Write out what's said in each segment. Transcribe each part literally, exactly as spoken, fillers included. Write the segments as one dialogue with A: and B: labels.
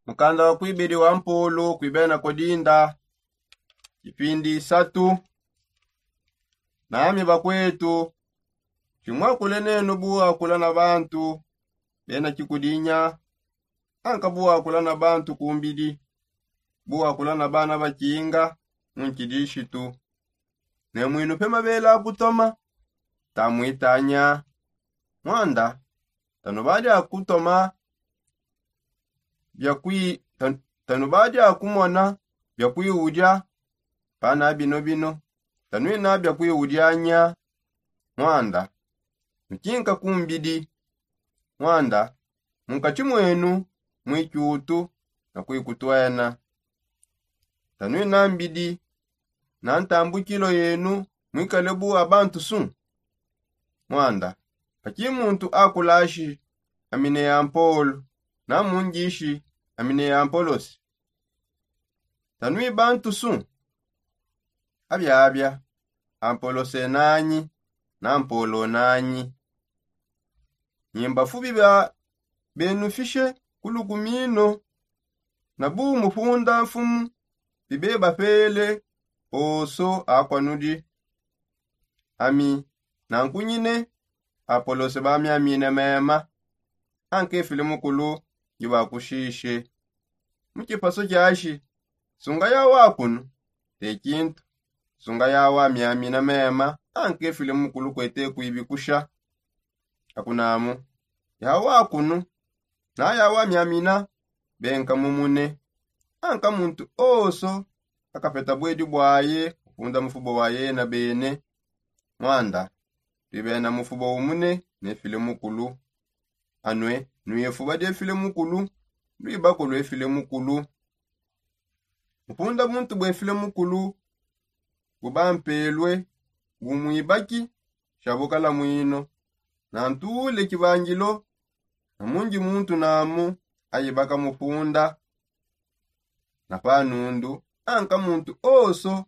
A: Mukanda wa kwibiri wa mpulu kwibena kodinda kipindi satu nami bakwetu chimwa kule nenu buwa kula na bantu bena chikudinya anka buwa kula na bantu kumbidi buwa kula na bana bakinga munkidishi tu ne mwinu pema bela kutoma tamwitanya mwanda tanubadi akutoma byakwi tan, tanubadi akumona byakwi udya pana bino bino tanwi na byakwi udyanya mwanda mkinka kumbidi mwanda munkachi mwenu mwikyutu na kwikutwena tanwi na mbidi na ntambukilo yenu mwikalebu abantu sun mwanda paki muntu akulashi amine ya mpolo na mungishi amine ya mpolosi tanwi bantu sun abya abya ampolose nanyi na mpolo nanyi nyimba fubi bya benufishe kulukumino na bu mufunda mfumu bibeba pele oso akwanudi ami na nkunyine apolose bami amine mema anke filimu kulu yiba kushishe mukipaso kyashi sunga ya wakunu tekintu sunga ya wa amine mema anke filimu kulu kwete kuibikusha akunamu ya wakunu na ya wa amina benka mumune anka muntu oso akapeta bwedi bwaye kufunda mufubo waye na bene mwanda bibena mufubo umune ne filimu kulu anwe nuye fuba de filimu kulu biba kulu filimu kulu mufunda muntu bwe filimu kulu kubampelwe gumwibaki shabukala mwino na ntule kibangilo na mungi muntu namu ayibaka mufunda na panundu anka muntu oso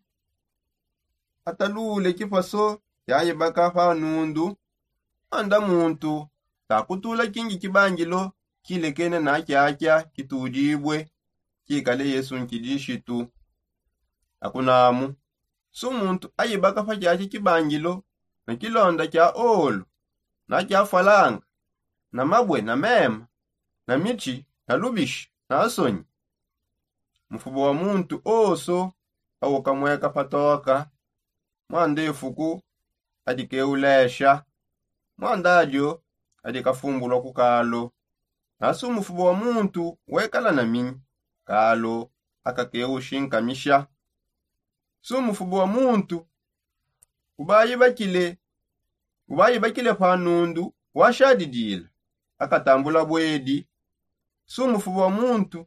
A: atalule kipaso yayibaka panundu anda muntu takutula kingi kibangilo kilekene na kyakya kitujibwe kikale Yesu nkidishitu akunamu so muntu ayibaka fa kyakya kibangilo na kilonda kya olo na kya falanga na mabwe na mema na michi na lubishi na asonyi mufubo wa muntu oso awokamweka patoka mwanda efuku adikeulesha mwanda ajo adikafumbulwa kukalo nasu mufubo wa muntu wekala na minyi kalo akakeushinkamisha su mufubo wa muntu kubayi bakile kubayi bakile panundu washadidila akatambula bwedi su mufubo wa muntu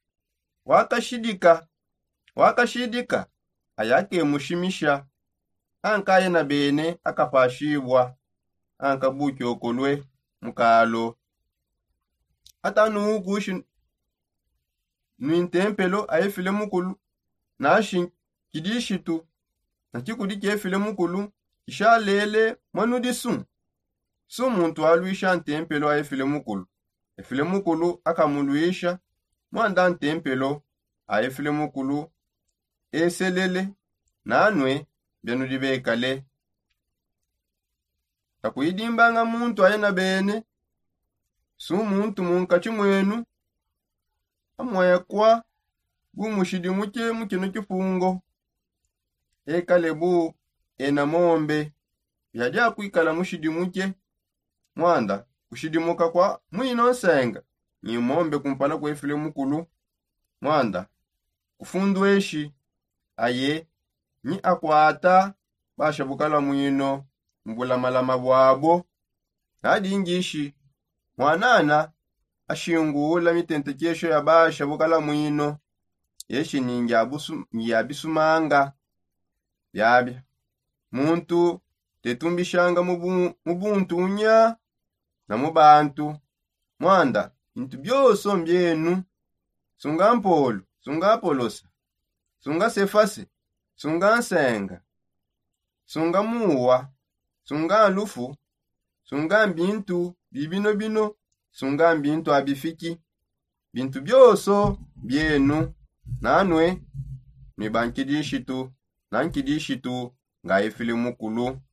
A: wakashidika wakashidika ayake mushimisha ankaye na bene akapashibwa anka bukyo okolwe mukalo atanu kushi nwintempelo ayefile mukulu nashi kidishitu nakikudi kefile mukulu kishalele mwanudisu su muntu alwisha ntempelo ayefile mukulu efile mukulu akamulwisha mwanda ntempelo ayefile mukulu eselele nanwe benu dibekale takuidimbanga muntu ayena bene su muntu munkachi mwenu amwekwa gumushidi muke mukino kifungo ekale bu ena mombe yaja kuikala mushidi muke mwanda kushidimuka kwa mwino nsenga ni mombe kumpala kwa efile mukulu mwanda kufundweshi aye ni akwata basha bukala mwino mbula malama bwabo hadi ingishi mwanana ashingula mitentekesho ya basha bukala mwino yeshi ningi abusu yabisumanga byabya muntu tetumbishanga mubu, mubuntu unya na mubantu mwanda intu byoso mbyenu sunga mpolo sunga polosa sunga sefase sunga nsenga sunga muwa sunga lufu sunga mbintu bibino bino sunga mbintu abifiki bintu byoso byenu nanwe ni bankidishitu nankidishitu nga ifilimu kulu